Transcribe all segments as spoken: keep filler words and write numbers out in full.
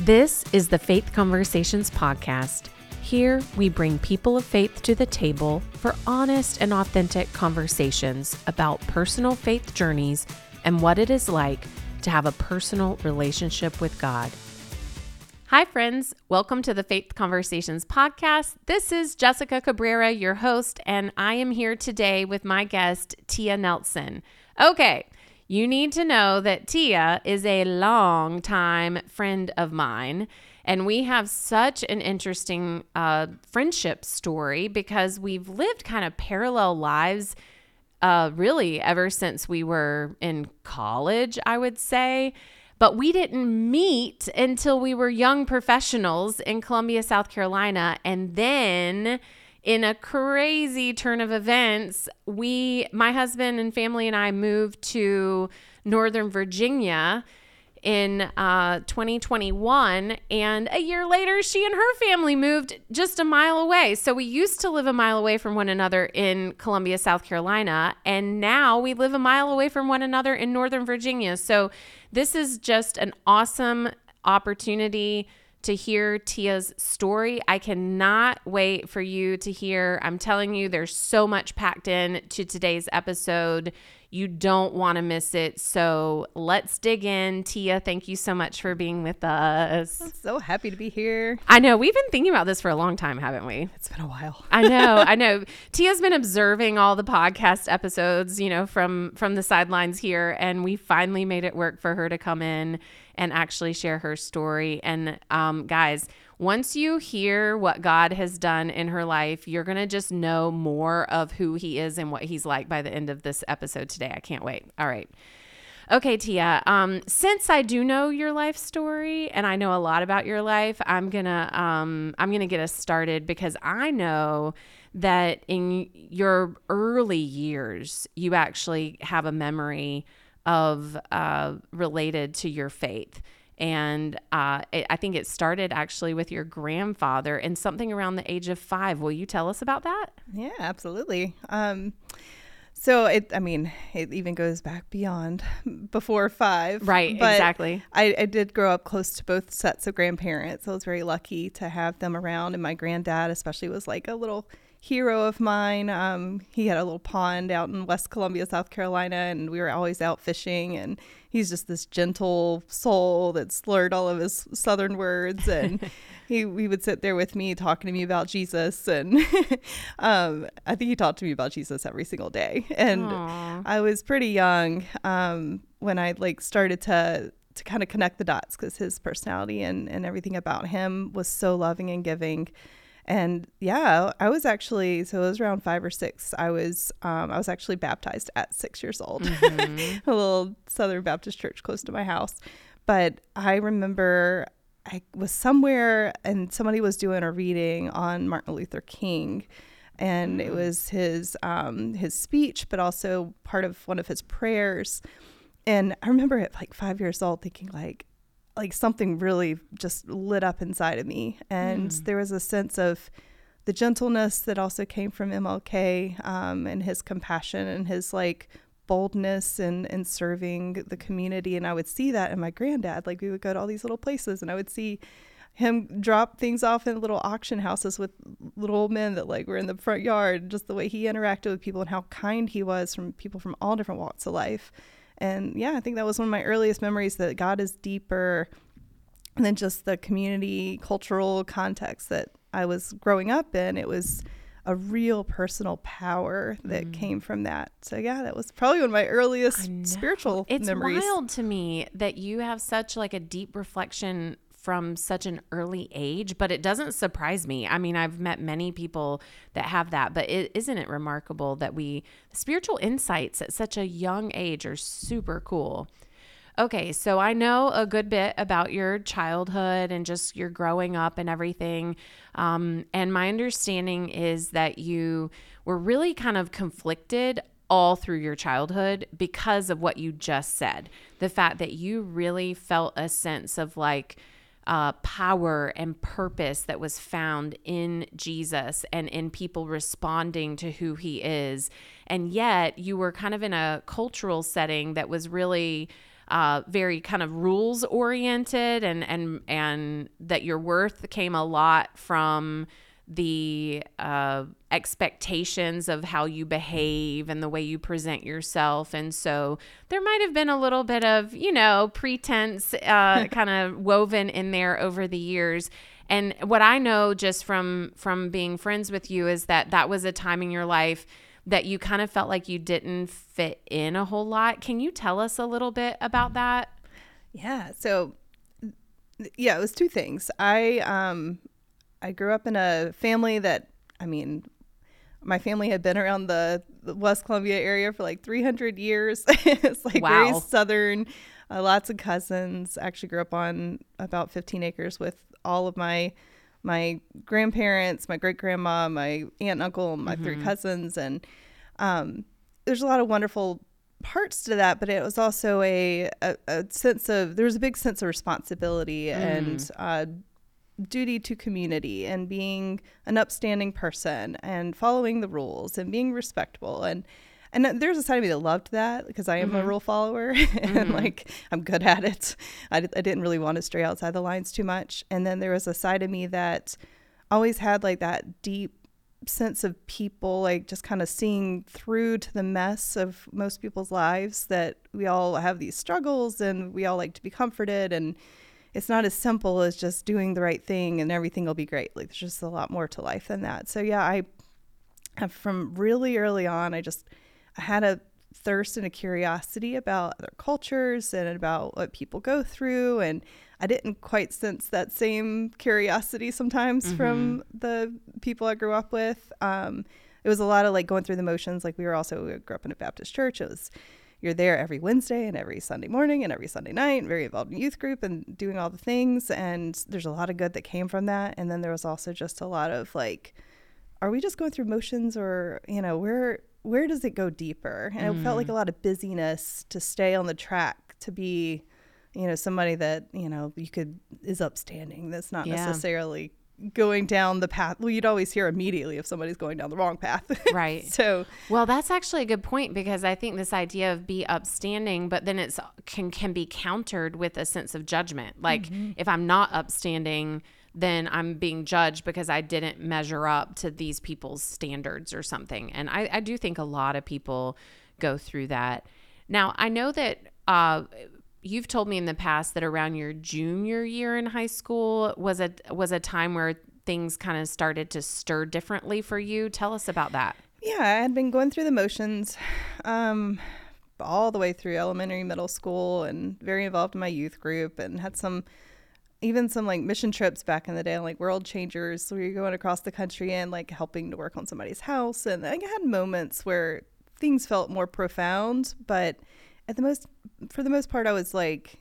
This is the Faith Conversations podcast. Here, we bring people of faith to the table for honest and authentic conversations about personal faith journeys and what it is like to have a personal relationship with God. Hi, friends. Welcome to the Faith Conversations podcast. This is Jessica Cabrera, your host, and I am here today with my guest, Tia Nelson. Okay. You need to know that Tia is a longtime friend of mine, and we have such an interesting uh, friendship story because we've lived kind of parallel lives uh, really ever since we were in college, I would say. But we didn't meet until we were young professionals in Columbia, South Carolina, and then in a crazy turn of events, we, my husband and family and I moved to Northern Virginia in uh, twenty twenty-one. And a year later, she and her family moved just a mile away. So we used to live a mile away from one another in Columbia, South Carolina. And now we live a mile away from one another in Northern Virginia. So this is just an awesome opportunity to hear Tia's story. I cannot wait for you to hear. I'm telling you, there's so much packed in to today's episode. You don't want to miss it. So let's dig in. Tia, thank you so much for being with us. I'm so happy to be here. I know. We've been thinking about this for a long time, haven't we? It's been a while. I know. I know. Tia's been observing all the podcast episodes, you know, from, from the sidelines here. And we finally made it work for her to come in and actually share her story. And um, guys, once you hear what God has done in her life, you're going to just know more of who he is and what he's like by the end of this episode today. I can't wait. All right. Okay, Tia, um, since I do know your life story and I know a lot about your life, I'm going to um, I'm going to get us started because I know that in your early years, you actually have a memory of uh, related to your faith. And uh, it, I think it started actually with your grandfather and something around the age of five. Will you tell us about that? Yeah, absolutely. Um, so it, I mean, it even goes back beyond before five. Right, but exactly. I, I did grow up close to both sets of grandparents. I was very lucky to have them around. And my granddad especially was like a little hero of mine. Um, he had a little pond out in West Columbia, South Carolina, and we were always out fishing. And he's just this gentle soul that slurred all of his Southern words. And he, he would sit there with me talking to me about Jesus. And um, I think he talked to me about Jesus every single day. And Aww. I was pretty young um, when I like started to to kind of connect the dots because his personality and, and everything about him was so loving and giving. And yeah, I was actually, so it was around five or six. I was, um, I was actually baptized at six years old, mm-hmm. a little Southern Baptist church close to my house. But I remember I was somewhere and somebody was doing a reading on Martin Luther King, and mm. it was his, um, his speech, but also part of one of his prayers. And I remember at like five years old thinking like, like something really just lit up inside of me. And mm. there was a sense of the gentleness that also came from M L K um, and his compassion and his like boldness and, and serving the community. And I would see that in my granddad. Like we would go to all these little places and I would see him drop things off in little auction houses with little old men that like were in the front yard, just the way he interacted with people and how kind he was from people from all different walks of life. And yeah, I think that was one of my earliest memories, that God is deeper than just the community cultural context that I was growing up in. It was a real personal power that mm. came from that. So yeah, that was probably one of my earliest spiritual it's memories. It's wild to me that you have such like a deep reflection from such an early age, but it doesn't surprise me. I mean, I've met many people that have that, but it, isn't it remarkable that we, spiritual insights at such a young age are super cool. Okay, so I know a good bit about your childhood and just your growing up and everything. Um, and my understanding is that you were really kind of conflicted all through your childhood because of what you just said. The fact that you really felt a sense of like, Uh, power and purpose that was found in Jesus and in people responding to who he is. And yet you were kind of in a cultural setting that was really uh, very kind of rules oriented, and, and, and that your worth came a lot from the uh, expectations of how you behave and the way you present yourself. And so there might have been a little bit of, you know, pretense uh, kind of woven in there over the years. And what I know just from from being friends with you is that that was a time in your life that you kind of felt like you didn't fit in a whole lot. Can you tell us a little bit about that? Yeah. So, yeah, it was two things. I, um, I grew up in a family that, I mean, my family had been around the, the West Columbia area for like three hundred years. It's like wow. very southern, uh, lots of cousins. I actually grew up on about fifteen acres with all of my my grandparents, my great grandma, my aunt and uncle, and my mm-hmm. three cousins. And um, there's a lot of wonderful parts to that, but it was also a, a, a sense of, there was a big sense of responsibility mm. and uh duty to community and being an upstanding person and following the rules and being respectable. And and there's a side of me that loved that because I am mm-hmm. a rule follower and mm-hmm. like I'm good at it. I, I didn't really want to stray outside the lines too much. And then there was a side of me that always had like that deep sense of people, like just kind of seeing through to the mess of most people's lives, that we all have these struggles and we all like to be comforted, and it's not as simple as just doing the right thing and everything will be great. Like there's just a lot more to life than that. So yeah, I have from really early on, I just, I had a thirst and a curiosity about other cultures and about what people go through. And I didn't quite sense that same curiosity sometimes mm-hmm. from the people I grew up with. Um, it was a lot of like going through the motions. Like we were also, we grew up in a Baptist church. It was, you're there every Wednesday and every Sunday morning and every Sunday night, very involved in youth group and doing all the things. And there's a lot of good that came from that. And then there was also just a lot of like, are we just going through motions, or, you know, where, where does it go deeper? And mm. it felt like a lot of busyness to stay on the track, to be, you know, somebody that, you know, you could, is upstanding. That's not yeah. necessarily going down the path. Well, you'd always hear immediately if somebody's going down the wrong path. Right. So, well, that's actually a good point, because I think this idea of be upstanding, but then it's can, can be countered with a sense of judgment. Like mm-hmm. if I'm not upstanding, then I'm being judged because I didn't measure up to these people's standards or something. And I, I do think a lot of people go through that. Now, I know that, uh, you've told me in the past that around your junior year in high school was a was a time where things kind of started to stir differently for you. Tell us about that. Yeah, I had been going through the motions um, all the way through elementary, middle school, and very involved in my youth group, and had some, even some like mission trips back in the day, like World Changers. So we were going across the country and like helping to work on somebody's house. And I had moments where things felt more profound, but at the most, for the most part, I was like,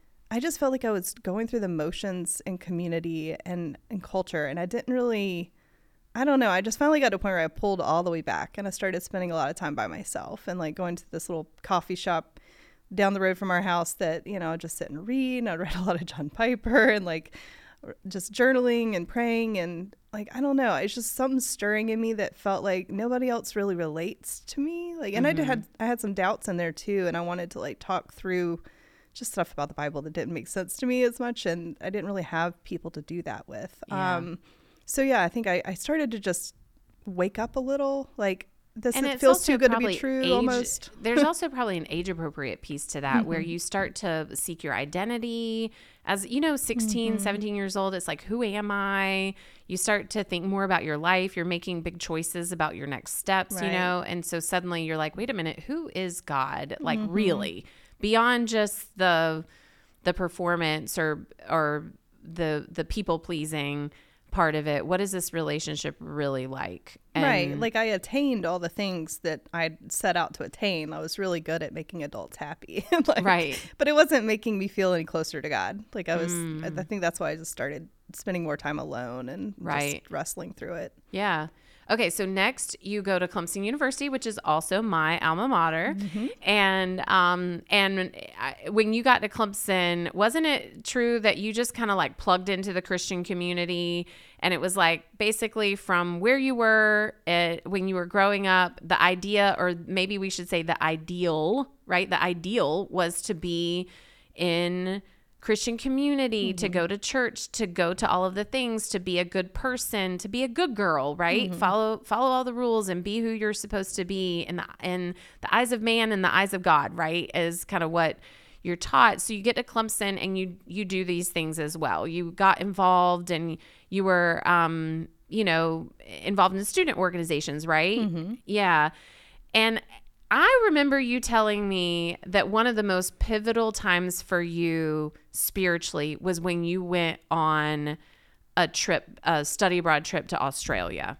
I just felt like I was going through the motions in community and, and culture. And I didn't really, I don't know. I just finally got to a point where I pulled all the way back and I started spending a lot of time by myself and like going to this little coffee shop down the road from our house that, you know, I'd just sit and read. And I'd read a lot of John Piper and like just journaling and praying. And like, I don't know, it's just something stirring in me that felt like nobody else really relates to me. Like, and mm-hmm. I had, I had some doubts in there too. And I wanted to like talk through just stuff about the Bible that didn't make sense to me as much. And I didn't really have people to do that with. Yeah. Um, so yeah, I think I, I started to just wake up a little, like, this it feels too good to be true age, almost. There's also probably an age appropriate piece to that mm-hmm. where you start to seek your identity as, you know, sixteen, mm-hmm. seventeen years old. It's like, who am I? You start to think more about your life. You're making big choices about your next steps, right. you know? And so suddenly you're like, wait a minute, who is God? Like mm-hmm. really beyond just the, the performance or, or the, the people pleasing part of it. What is this relationship really like? And right. Like I attained all the things that I'd set out to attain. I was really good at making adults happy. like, right. But it wasn't making me feel any closer to God. Like I was, mm. I think that's why I just started spending more time alone and right. just wrestling through it. Yeah. Okay, so next you go to Clemson University, which is also my alma mater. Mm-hmm. And um, and I, when you got to Clemson, wasn't it true that you just kind of like plugged into the Christian community? And it was like basically from where you were at, when you were growing up, the idea, or maybe we should say the ideal, right? The ideal was to be in Christian community, mm-hmm. to go to church, to go to all of the things, to be a good person, to be a good girl, right? Mm-hmm. Follow follow all the rules and be who you're supposed to be in the in the eyes of man and the eyes of God, right? Is kind of what you're taught. So you get to Clemson and you you do these things as well. You got involved and you were um, you know, involved in student organizations, right? Mm-hmm. Yeah. And I remember you telling me that one of the most pivotal times for you spiritually was when you went on a trip, a study abroad trip to Australia.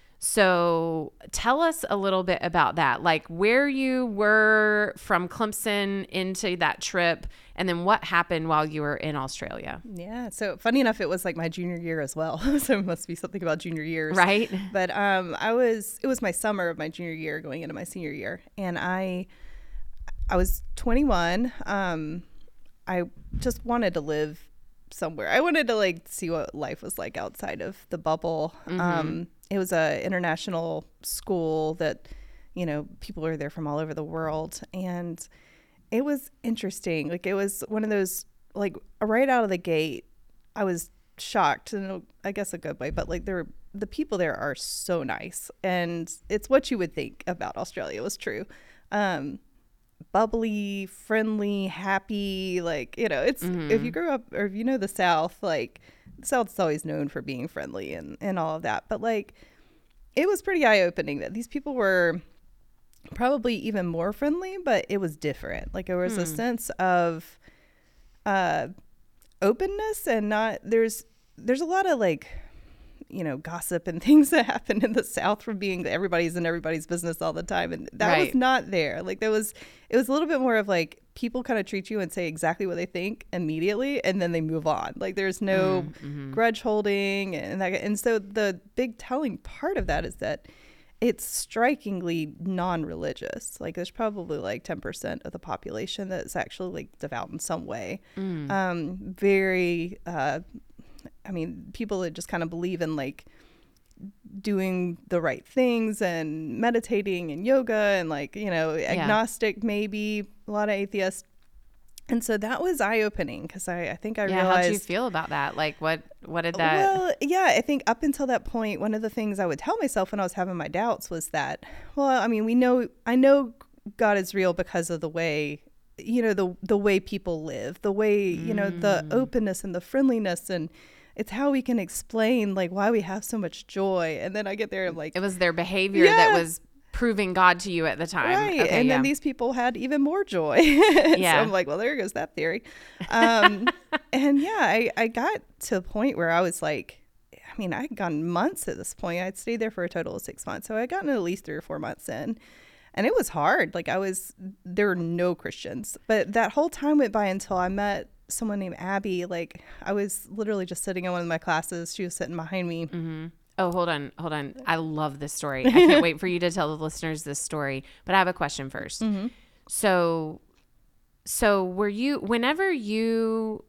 So tell us a little bit about that, like where you were from Clemson into that trip, and then what happened while you were in Australia. Yeah. So funny enough, it was like my junior year as well. So it must be something about junior years. Right. But um, I was, it was my summer of my junior year going into my senior year. And I, I was twenty-one. Um, I just wanted to live somewhere. I wanted to like see what life was like outside of the bubble. Mm-hmm. Um, it was a international school that, you know, people are there from all over the world. And it was interesting. Like it was one of those, like right out of the gate, I was shocked in, I guess, a good way, but like there, the people there are so nice, and it's what you would think about Australia. It was true. Um, bubbly, friendly, happy, like, you know, it's, mm-hmm. if you grew up or if you know the South, like the South's always known for being friendly and, and all of that. But like, it was pretty eye-opening that these people were probably even more friendly, but it was different. Like there was hmm. a sense of uh, openness, and not, there's, there's a lot of like, you know, gossip and things that happen in the South from being everybody's in everybody's business all the time. And that right. was not there. Like there was, it was a little bit more of like, people kind of treat you and say exactly what they think immediately, and then they move on. Like there's no mm-hmm. grudge holding. And that, and so the big telling part of that is that it's strikingly non-religious. Like there's probably like ten percent of the population that's actually like devout in some way. Mm. Um, very, uh, I mean, people that just kind of believe in like doing the right things and meditating and yoga and like, you know, agnostic, yeah. maybe a lot of atheists. And so that was eye-opening because I, I think I yeah, realized. How did you feel about that? Like what, what did that? Well, yeah, I think up until that point, one of the things I would tell myself when I was having my doubts was that, well, I mean, we know, I know God is real because of the way, you know, the, the way people live, the way, you know, mm. the openness and the friendliness, and it's how we can explain like why we have so much joy. And then I get there and I'm like, it was their behavior yeah. that was proving God to you at the time. Right. Okay, and yeah. then these people had even more joy. Yeah. So I'm like, well, there goes that theory. Um, and yeah, I, I got to a point where I was like, I mean, I had gone months at this point. I'd stayed there for a total of six months. So I gotten at least three or four months in. And it was hard. Like I was, there were no Christians. But that whole time went by until I met someone named Abby. Like I was literally just sitting in one of my classes. She was sitting behind me. Mm-hmm. Oh, hold on. Hold on. I love this story. I can't wait for you to tell the listeners this story. But I have a question first. Mm-hmm. So, so were you, whenever you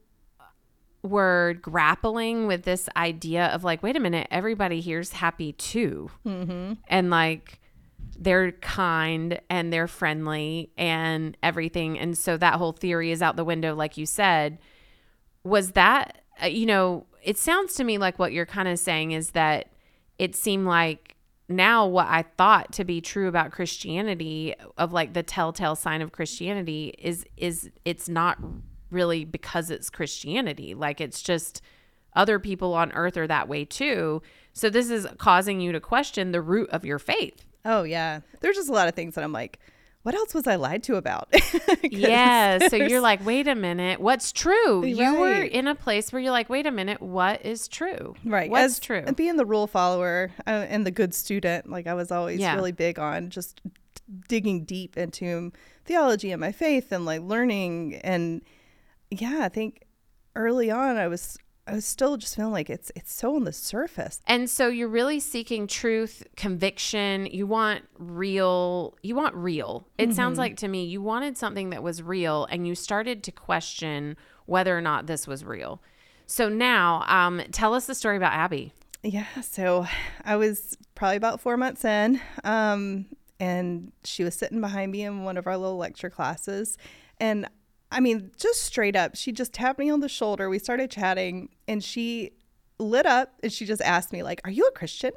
were grappling with this idea of like, wait a minute, everybody here's happy too. Mm-hmm. And like, they're kind and they're friendly and everything. And so that whole theory is out the window, like you said. Was that, uh, you know, it sounds to me like what you're kind of saying is that it seemed like now what I thought to be true about Christianity, of like the telltale sign of Christianity, is is it's not really because it's Christianity. Like it's just other people on earth are that way too. So this is causing you to question the root of your faith. Oh, yeah. There's just a lot of things that I'm like, what else was I lied to about? Yeah. So you're like, wait a minute, what's true? Right. You were in a place where you're like, wait a minute, what is true? Right. What's As, true? Being the rule follower uh, and the good student, like I was always yeah. really big on just digging deep into theology and my faith and like learning. And yeah, I think early on I was I was still just feeling like it's it's so on the surface. And so you're really seeking truth, conviction. You want real. You want real. It mm-hmm. sounds like to me you wanted something that was real, and you started to question whether or not this was real. So now, um, tell us the story about Abby. Yeah. So I was probably about four months in, um, and she was sitting behind me in one of our little lecture classes, and I mean, just straight up, she just tapped me on the shoulder. We started chatting, and she lit up, and she just asked me, like, "Are you a Christian?"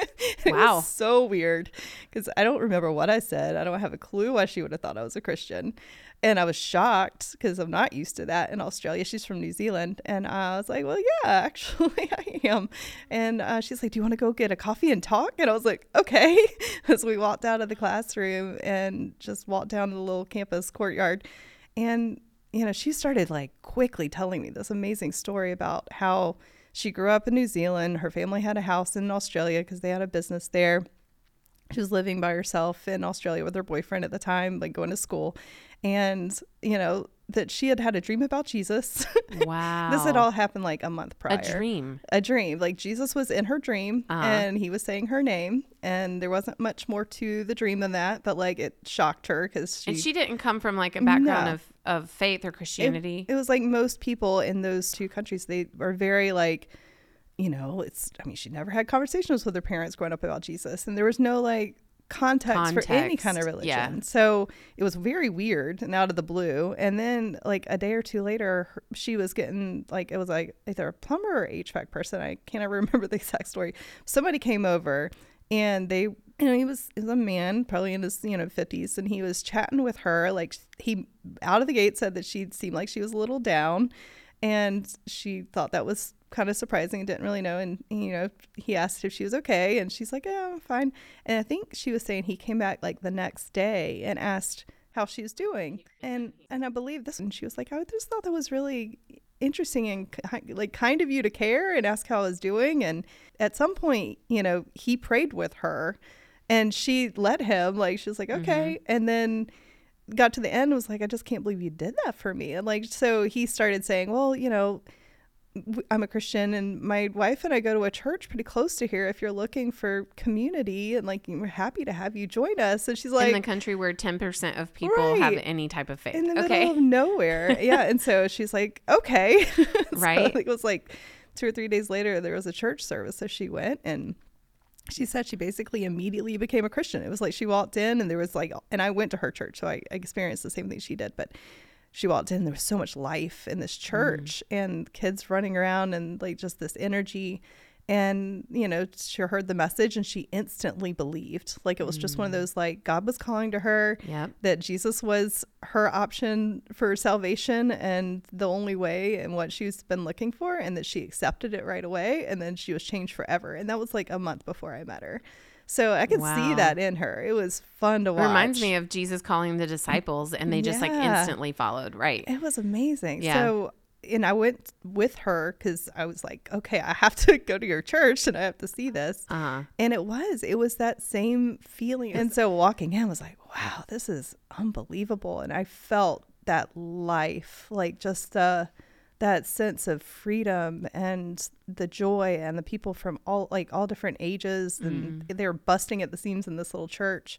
It Wow. was so weird, because I don't remember what I said. I don't have a clue why she would have thought I was a Christian. And I was shocked, because I'm not used to that in Australia. She's from New Zealand. And I was like, well, yeah, actually I am. And uh, she's like, do you want to go get a coffee and talk? And I was like, okay. As we walked out of the classroom and just walked down to the little campus courtyard. And, you know, she started like quickly telling me this amazing story about how she grew up in New Zealand. Her family had a house in Australia because they had a business there. She was living by herself in Australia with her boyfriend at the time, like going to school. And, you know, that she had had a dream about Jesus. Wow. This had all happened like a month prior. A dream. A dream. Like Jesus was in her dream uh-huh. and he was saying her name. And there wasn't much more to the dream than that. But like it shocked her because she. And she didn't come from like a background no. of, of faith or Christianity. It, it was like most people in those two countries. They were very like, you know, it's, I mean, she never had conversations with her parents growing up about Jesus. And there was no like, Context, context for any kind of religion. Yeah. So it was very weird and out of the blue. And then like a day or two later, her, she was getting like, it was like either a plumber or H V A C person. I can't ever remember the exact story. Somebody came over and they, you know, he was, he was a man probably in his, you know, fifties. And he was chatting with her. Like he out of the gate said that she seemed like she was a little down. And she thought that was kind of surprising, didn't really know. And, you know, he asked if she was okay. And she's like, yeah, I'm fine. And I think she was saying he came back like the next day and asked how she was doing. And and I believe this. And she was like, I just thought that was really interesting and like kind of you to care and ask how I was doing. And at some point, you know, he prayed with her and she let him. Like, she was like, okay. Mm-hmm. And then got to the end, was like, I just can't believe you did that for me. And like, so he started saying, well, you know, I'm a Christian and my wife and I go to a church pretty close to here. If you're looking for community and like, we're happy to have you join us. And she's like, in the country where ten percent of people right, have any type of faith. In the okay. middle of nowhere. Yeah. And so she's like, okay. So right. it was like two or three days later, there was a church service. So she went and she said she basically immediately became a Christian. It was like she walked in and there was like, and I went to her church, so I, I experienced the same thing she did, but she walked in, there was so much life in this church mm. and kids running around and like just this energy. And, you know, she heard the message and she instantly believed. Like it was mm. just one of those, like God was calling to her, yep. that Jesus was her option for salvation and the only way and what she's been looking for, and that she accepted it right away. And then she was changed forever. And that was like a month before I met her. So I could wow. see that in her. It was fun to watch. It reminds me of Jesus calling the disciples and they just yeah. like instantly followed. Right. It was amazing. Yeah. So, and I went with her because I was like, okay, I have to go to your church and I have to see this. Uh-huh. And it was, it was that same feeling. And so walking in, I was like, wow, this is unbelievable. And I felt that life, like just uh, that sense of freedom and the joy, and the people from all, like all different ages, and mm. they were busting at the seams in this little church.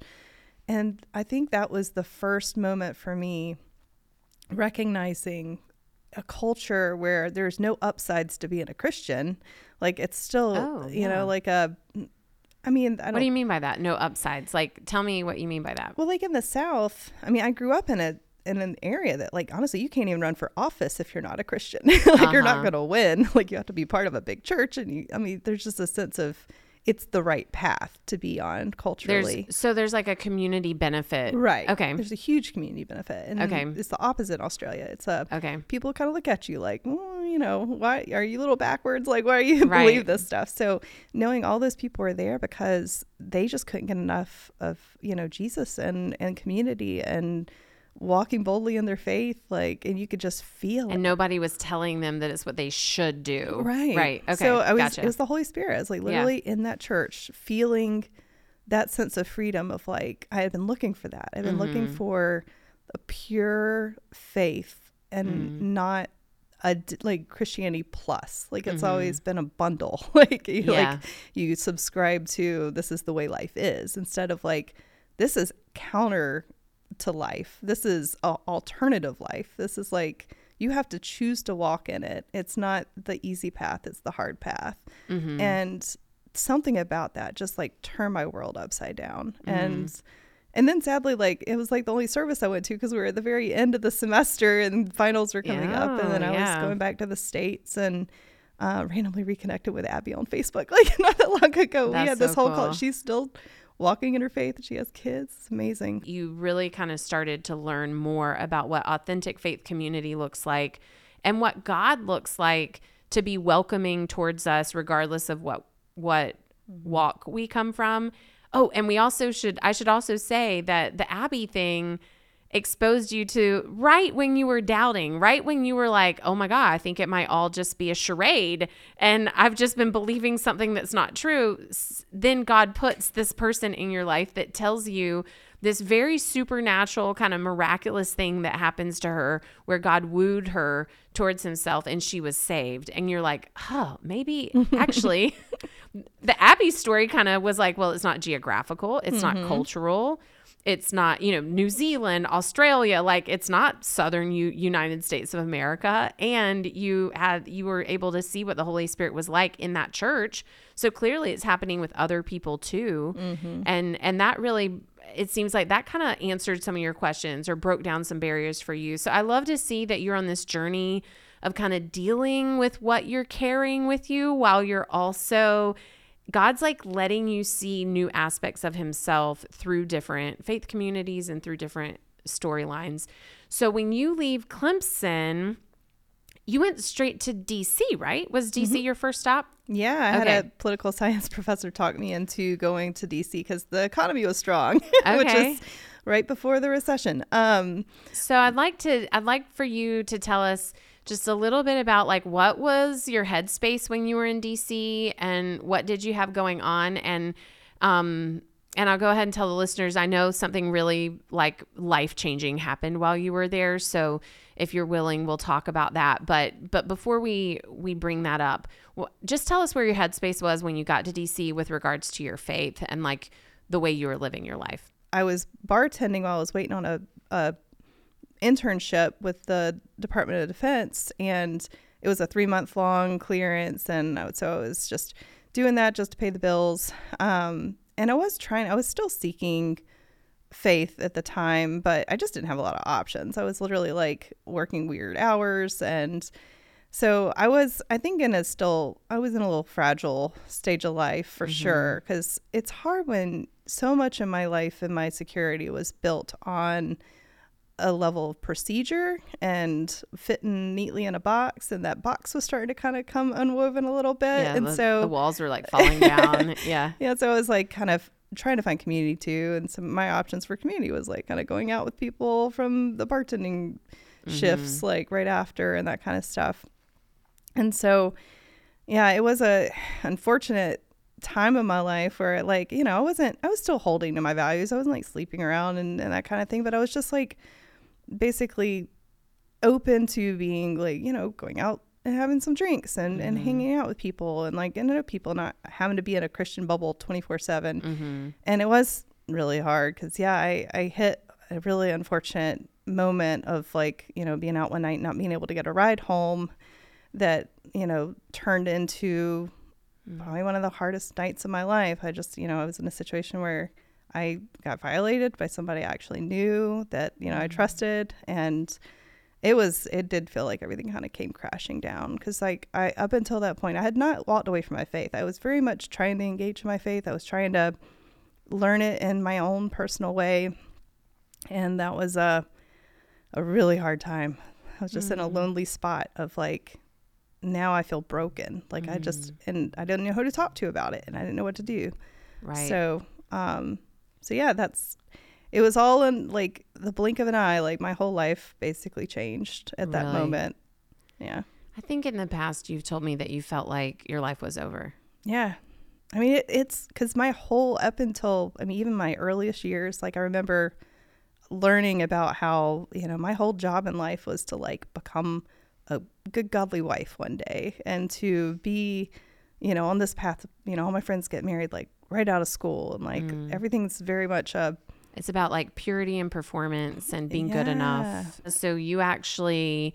And I think that was the first moment for me recognizing a culture where there's no upsides to being a Christian. Like it's still, oh, you yeah. know, like a, I mean, I don't, what do you mean by that? No upsides? Like, tell me what you mean by that. Well, like in the South, I mean, I grew up in a, in an area that like, honestly, you can't even run for office if you're not a Christian. Like uh-huh. you're not going to win. Like you have to be part of a big church. And you, I mean, there's just a sense of, it's the right path to be on culturally. There's, so there's like a community benefit. Right. Okay. There's a huge community benefit. And okay. it's the opposite in Australia. It's a, okay. people kind of look at you like, well, you know, why are you a little backwards? Like, why do you right. believe this stuff? So knowing all those people were there because they just couldn't get enough of, you know, Jesus and, and community and walking boldly in their faith, like, and you could just feel and it. Nobody was telling them that it's what they should do. Right. Right. Okay. So I was, gotcha. It was the Holy Spirit. I was like literally yeah. in that church feeling that sense of freedom of like, I had been looking for that. I've been mm-hmm. looking for a pure faith and mm. not a d- like Christianity plus. Like it's Mm-hmm. always been a bundle. Like you Yeah. like you subscribe to this is the way life is, instead of like this is counter to life. This is a alternative life. This is like you have to choose to walk in it. It's not the easy path, it's the hard path. Mm-hmm. And something about that just like turned my world upside down. Mm-hmm. And and then sadly, like it was like the only service I went to because we were at the very end of the semester and finals were coming Yeah, up. And then I yeah. was going back to the States and uh, randomly reconnected with Abby on Facebook. Like not that long ago, we That's had this so whole cool. call. She's still walking in her faith. She has kids. It's amazing. You really kind of started to learn more about what authentic faith community looks like and what God looks like to be welcoming towards us, regardless of what, what walk we come from. Oh, and we also should, I should also say that the Abby thing exposed you to right when you were doubting, right when you were like, oh my God, I think it might all just be a charade. And I've just been believing something that's not true. S- Then God puts this person in your life that tells you this very supernatural kind of miraculous thing that happens to her where God wooed her towards himself and she was saved. And you're like, oh, maybe actually the Abby story kind of was like, well, it's not geographical. It's Mm-hmm. not cultural. It's not, you know, New Zealand, Australia, like it's not Southern U- United States of America. And you had, you were able to see what the Holy Spirit was like in that church. So clearly it's happening with other people too. Mm-hmm. And, and that really, it seems like that kind of answered some of your questions or broke down some barriers for you. So I love to see that you're on this journey of kind of dealing with what you're carrying with you while you're also, God's like letting you see new aspects of himself through different faith communities and through different storylines. So when you leave Clemson, you went straight to D C, right? Was D C Mm-hmm. your first stop? Yeah, I had Okay. a political science professor talk me into going to D C because the economy was strong, which Okay. was right before the recession. Um, So I'd like to, I'd like for you to tell us just a little bit about like what was your headspace when you were in D C and what did you have going on? And, um, and I'll go ahead and tell the listeners, I know something really like life-changing happened while you were there. So if you're willing, we'll talk about that. But, but before we, we bring that up, well, just tell us where your headspace was when you got to D C with regards to your faith and like the way you were living your life. I was bartending while I was waiting on a, a internship with the Department of Defense, and it was a three month long clearance, and I, so I was just doing that just to pay the bills. Um, and I was trying, I was still seeking faith at the time, but I just didn't have a lot of options. I was literally like working weird hours, and so I was, I think, in a still, I was in a little fragile stage of life for Mm-hmm. sure, because it's hard when so much of my life and my security was built on a level of procedure and fitting neatly in a box, and that box was starting to kind of come unwoven a little bit. Yeah, and the, so the walls were like falling down. Yeah. yeah, so I was like kind of trying to find community too, and some of my options for community was like kind of going out with people from the bartending Mm-hmm. shifts like right after and that kind of stuff. And so yeah, it was a unfortunate time of my life where like, you know, I wasn't, I was still holding to my values. I wasn't like sleeping around and, and that kind of thing, but I was just like basically open to being like, you know, going out and having some drinks and, Mm-hmm. and hanging out with people and like, and other people, not having to be in a Christian bubble twenty-four seven. Mm-hmm. And it was really hard because, yeah, I, I hit a really unfortunate moment of like, you know, being out one night, not being able to get a ride home that, you know, turned into probably one of the hardest nights of my life. I just, you know, I was in a situation where I got violated by somebody I actually knew that, you know, I trusted. And it was, it did feel like everything kind of came crashing down. Cause like I, up until that point, I had not walked away from my faith. I was very much trying to engage in my faith. I was trying to learn it in my own personal way. And that was a, a really hard time. I was just mm-hmm. in a lonely spot of like, now I feel broken. Like mm-hmm. I just, and I didn't know who to talk to about it and I didn't know what to do. Right. So, um, so yeah, that's, it was all in like the blink of an eye. Like my whole life basically changed at that Really? moment. Yeah. I think in the past you've told me that you felt like your life was over. Yeah. I mean, it, it's because my whole, up until, I mean, even my earliest years, like I remember learning about how, you know, my whole job in life was to like become a good godly wife one day, and to be, you know, on this path. You know, all my friends get married like right out of school, and like mm. everything's very much a it's about like purity and performance and being yeah. good enough. So you actually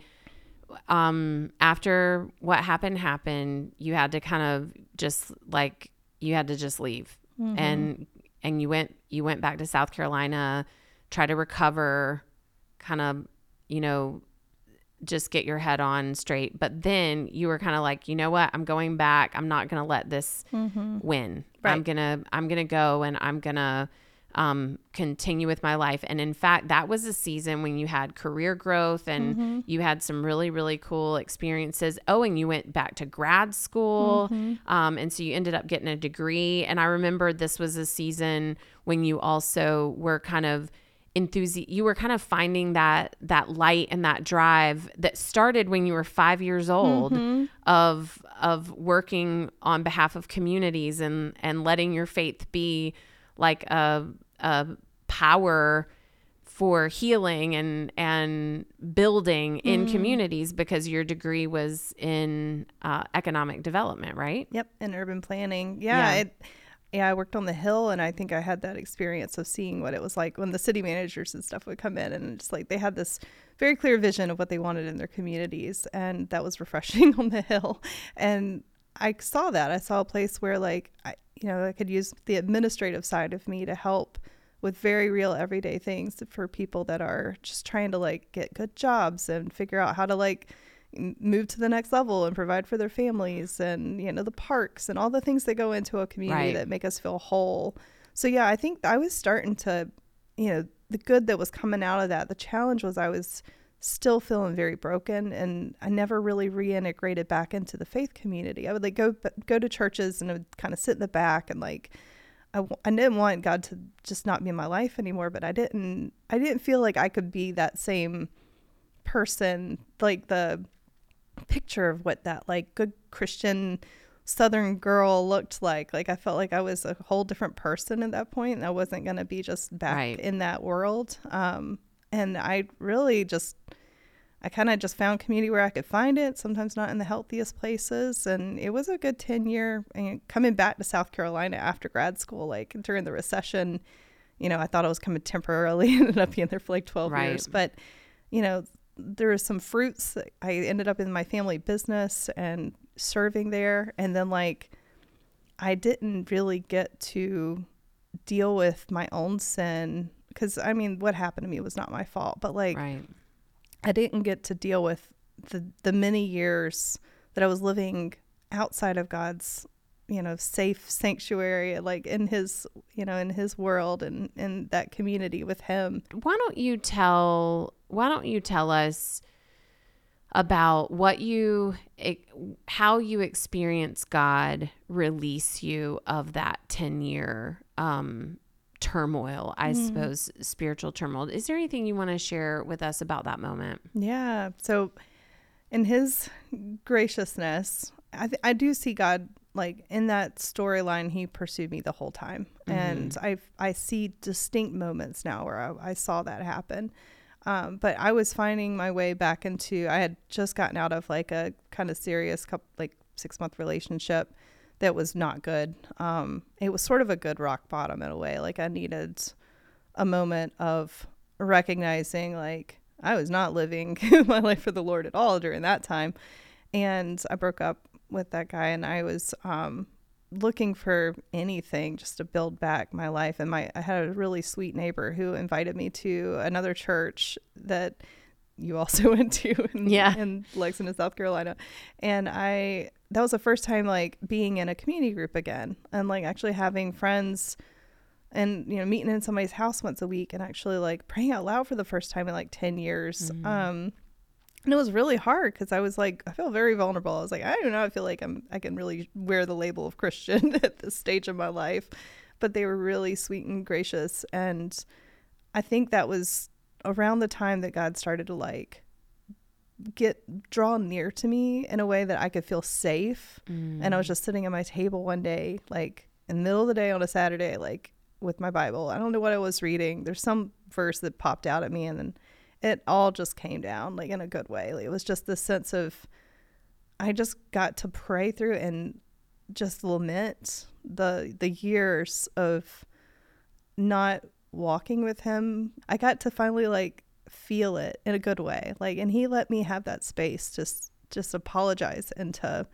um after what happened happened you had to kind of just like you had to just leave mm-hmm. and and you went you went back to South Carolina, try to recover, kind of, you know, just get your head on straight. But then you were kind of like, you know what, I'm going back. I'm not going to let this mm-hmm. win. Right. I'm going to, I'm going to go and I'm going to um, continue with my life. And in fact, that was a season when you had career growth and mm-hmm. you had some really, really cool experiences. Oh, and you went back to grad school. Mm-hmm. Um, and so you ended up getting a degree. And I remember this was a season when you also were kind of enthusi- you were kind of finding that that light and that drive that started when you were five years old mm-hmm. of of working on behalf of communities and and letting your faith be like a a power for healing and and building in mm. communities, because your degree was in uh, economic development, right? Yep, in urban planning. Yeah, yeah. It, Yeah, I worked on the Hill, and I think I had that experience of seeing what it was like when the city managers and stuff would come in, and it's like they had this very clear vision of what they wanted in their communities, and that was refreshing on the Hill. And I saw that. I saw a place where, like, I, you know, I could use the administrative side of me to help with very real everyday things for people that are just trying to, like, get good jobs and figure out how to, like, move to the next level and provide for their families, and, you know, the parks and all the things that go into a community right. that make us feel whole. So yeah, I think I was starting to, you know, the good that was coming out of that. The challenge was I was still feeling very broken, and I never really reintegrated back into the faith community. I would like go go to churches and I would kind of sit in the back, and like I, I didn't want God to just not be in my life anymore, but I didn't I didn't feel like I could be that same person, like the picture of what that like good Christian Southern girl looked like. Like I felt like I was a whole different person at that point, and I wasn't going to be just back right. in that world. Um, and I really just, I kind of just found community where I could find it, sometimes not in the healthiest places. And it was a good ten year, and coming back to South Carolina after grad school, like during the recession, you know, I thought I was coming temporarily, ended up being there for like twelve right. years. But, you know, there were some fruits that I ended up in my family business and serving there. And then like, I didn't really get to deal with my own sin, because I mean, what happened to me was not my fault, but like, right. I didn't get to deal with the, the many years that I was living outside of God's, you know, safe sanctuary, like in his, you know, in his world and in that community with him. Why don't you tell, why don't you tell us about what you, how you experience God release you of that ten year um, turmoil, I mm. suppose, spiritual turmoil. Is there anything you want to share with us about that moment? Yeah. So in his graciousness, I th- I do see God, like in that storyline, he pursued me the whole time. Mm-hmm. And I I see distinct moments now where I, I saw that happen. Um, but I was finding my way back into, I had just gotten out of like a kind of serious couple, like six month relationship that was not good. Um, it was sort of a good rock bottom in a way. Like I needed a moment of recognizing like I was not living my life for the Lord at all during that time. And I broke up with that guy, and I was um, looking for anything just to build back my life. And my I had a really sweet neighbor who invited me to another church that you also went to in, yeah. in Lexington, South Carolina. And I that was the first time like being in a community group again, and like actually having friends, and you know, meeting in somebody's house once a week, and actually like praying out loud for the first time in like ten years. Mm-hmm. Um, and it was really hard because I was like, I feel very vulnerable. I was like, I don't know, I feel like I'm, I can really wear the label of Christian at this stage of my life. But they were really sweet and gracious. And I think that was around the time that God started to like get drawn near to me in a way that I could feel safe. Mm. And I was just sitting at my table one day, like in the middle of the day on a Saturday, like with my Bible. I don't know what I was reading. There's some verse that popped out at me, and then it all just came down like in a good way. Like, it was just this sense of I just got to pray through and just lament the the years of not walking with him. I got to finally like feel it in a good way. Like, and he let me have that space to just, just apologize and to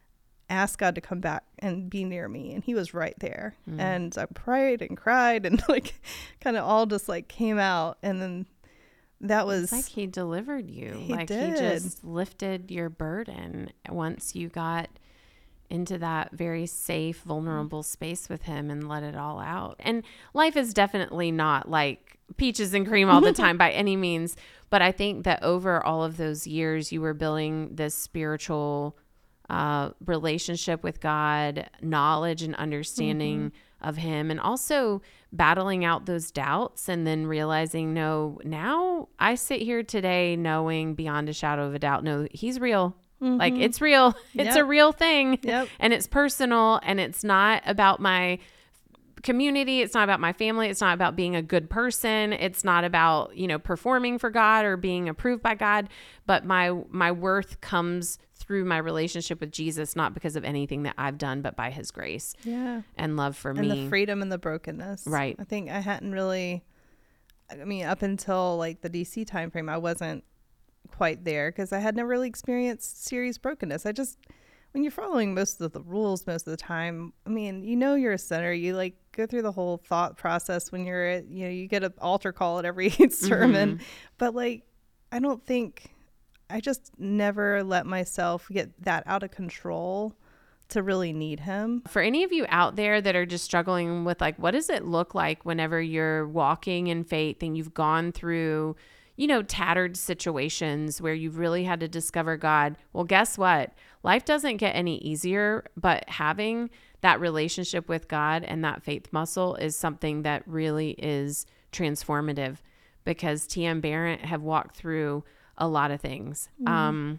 ask God to come back and be near me. And he was right there. Mm. And I prayed and cried and like kind of all just like came out. And then that was it's like he delivered you. He like did. He just lifted your burden once you got into that very safe, vulnerable space with him and let it all out. And life is definitely not like peaches and cream all the time by any means. But I think that over all of those years, you were building this spiritual uh, relationship with God, knowledge and understanding mm-hmm. of him, and also battling out those doubts and then realizing, no, now I sit here today knowing beyond a shadow of a doubt, no, he's real. Mm-hmm. Like it's real. It's yep. a real thing. Yep. And it's personal, and it's not about my community. It's not about my family. It's not about being a good person. It's not about, you know, performing for God or being approved by God, but my, my worth comes through my relationship with Jesus, not because of anything that I've done, but by his grace yeah. and love for and me. And the freedom and the brokenness. Right. I think I hadn't really, I mean, up until like the D C timeframe, I wasn't quite there because I had never really experienced serious brokenness. I just, when you're following most of the rules most of the time, I mean, you know, you're a sinner. You like go through the whole thought process when you're at, you know, you get an altar call at every sermon, mm-hmm. but like, I don't think, I just never let myself get that out of control to really need him. For any of you out there that are just struggling with like, what does it look like whenever you're walking in faith and you've gone through, you know, tattered situations where you've really had to discover God? Well, guess what? Life doesn't get any easier, but having that relationship with God and that faith muscle is something that really is transformative, because T M Barrett have walked through a lot of things. Mm. Um,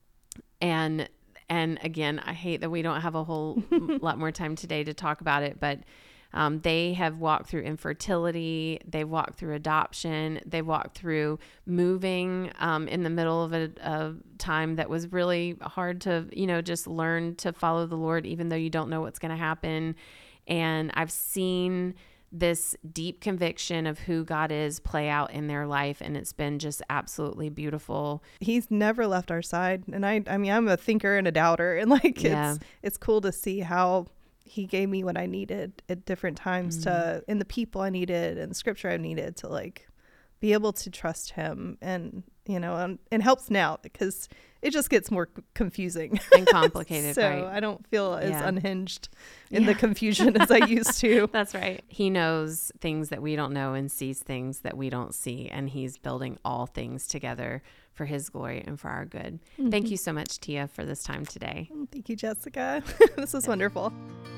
and, and again, I hate that we don't have a whole lot more time today to talk about it, but Um, they have walked through infertility. They've walked through adoption. They've walked through moving um, in the middle of a, a time that was really hard to, you know, just learn to follow the Lord, even though you don't know what's going to happen. And I've seen this deep conviction of who God is play out in their life. And it's been just absolutely beautiful. He's never left our side. And I, I mean, I'm a thinker and a doubter, and like, yeah. it's, it's cool to see how he gave me what I needed at different times, mm-hmm. to, in the people I needed and the scripture I needed to like be able to trust him. And, you know, and it helps now because it just gets more confusing and complicated. So right? I don't feel as yeah. unhinged in yeah. the confusion as I used to. That's right. He knows things that we don't know and sees things that we don't see. And he's building all things together for his glory and for our good. Mm-hmm. Thank you so much, Tia, for this time today. Thank you, Jessica. This was wonderful.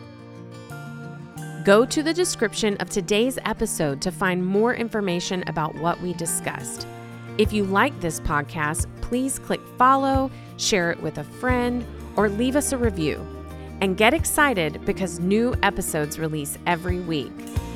Go to the description of today's episode to find more information about what we discussed. If you like this podcast, please click follow, share it with a friend, or leave us a review. And get excited because new episodes release every week.